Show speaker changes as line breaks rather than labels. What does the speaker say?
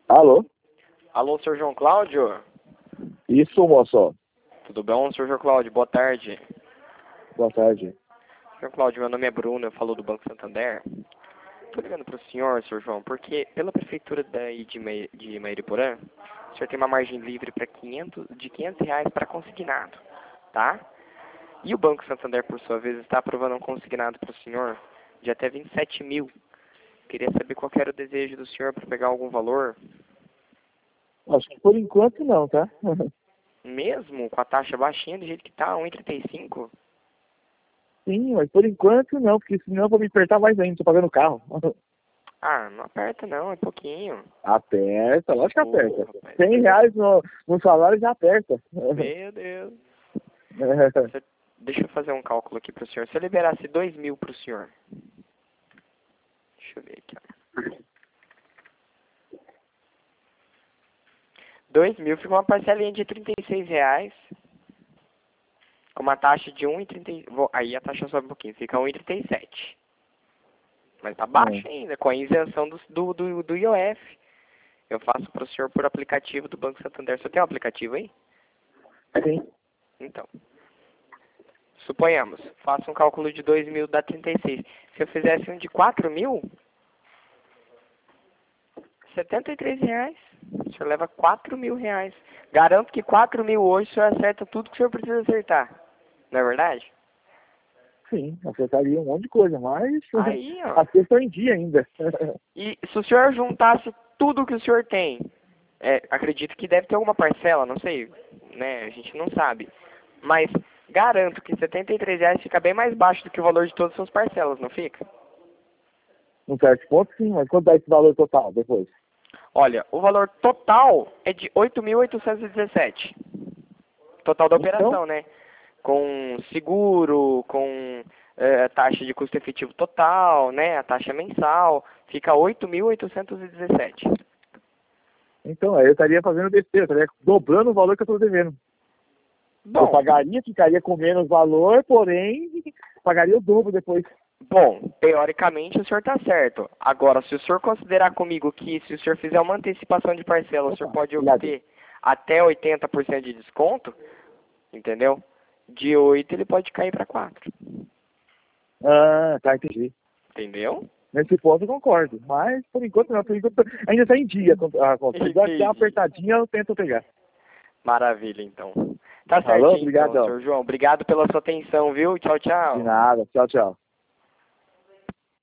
Alô?
Alô, Sr. João Cláudio?
Isso, moço.
Tudo bom, Sr. João Cláudio? Boa tarde.
Boa tarde.
Sr. Cláudio, meu nome é Bruno, eu falo do Banco Santander. Estou ligando para o senhor, Sr. João, porque pela prefeitura daí de Mairiporã, o senhor tem uma margem livre para de R$ 500 para consignado, tá? E o Banco Santander, por sua vez, está aprovando um consignado para o senhor de até 27 mil. Queria saber qual que era o desejo do senhor para pegar algum valor,
Acho que por enquanto não, tá?
mesmo com a taxa baixinha do jeito que tá, 1,35.
Sim, mas por enquanto não, porque senão eu vou me apertar mais ainda, tô pagando o carro.
Ah, não aperta não, é pouquinho.
Aperta, lógico que aperta.
Rapaz.
R$ 100 no salário já aperta.
Meu Deus. Deixa eu fazer um cálculo aqui pro senhor. Se eu liberasse 2 mil pro senhor. Deixa eu ver aqui, ó. 2 mil fica uma parcelinha de R$ 36. Com uma taxa de 1,30. Aí a taxa sobe um pouquinho, fica 1,37. Mas tá baixo ainda, com a isenção do IOF. Eu faço pro senhor por aplicativo do Banco Santander. Você tem um aplicativo aí?
Sim.
Então. Suponhamos, faça um cálculo de 2 mil dá 36. Se eu fizesse um de 4 mil, R$ 73. O senhor leva R$ 4.000. Garanto que 4 mil hoje o senhor acerta tudo que o senhor precisa acertar. Não é verdade?
Sim, acertaria um monte de coisa, mas
Aí, ó.
acertou em dia ainda.
E se o senhor juntasse tudo que o senhor tem, acredito que deve ter alguma parcela, não sei, né? A gente não sabe. Mas garanto que R$ 73 fica bem mais baixo do que o valor de todas as suas parcelas, não fica?
Num certo ponto, sim, mas quanto dá esse valor total depois?
Olha, o valor total é de 8.817. Total da
Então,
operação, né? Com seguro, com taxa de custo efetivo total, né? A taxa mensal, fica 8.817.
então, aí eu estaria fazendo besteira, eu estaria dobrando o valor que eu estou devendo. Eu
Bom,
pagaria, ficaria com menos valor, porém, pagaria o dobro depois.
bom, teoricamente o senhor está certo. Agora, se o senhor considerar comigo que se o senhor fizer uma antecipação de parcela, o senhor
Opa,
pode
obrigado.
obter até 80% de desconto, entendeu? De 8 ele pode cair para 4.
Ah, tá, entendi.
Entendeu?
Nesse ponto eu concordo, mas por enquanto não, por enquanto ainda está em dia a conta. Se der uma
Entendi.
apertadinha, eu tento pegar.
Maravilha, então. Tá
Alô,
certinho, então,
obrigadão.
senhor João. Obrigado pela sua atenção, viu? Tchau,
De
tchau.
nada, tchau, tchau.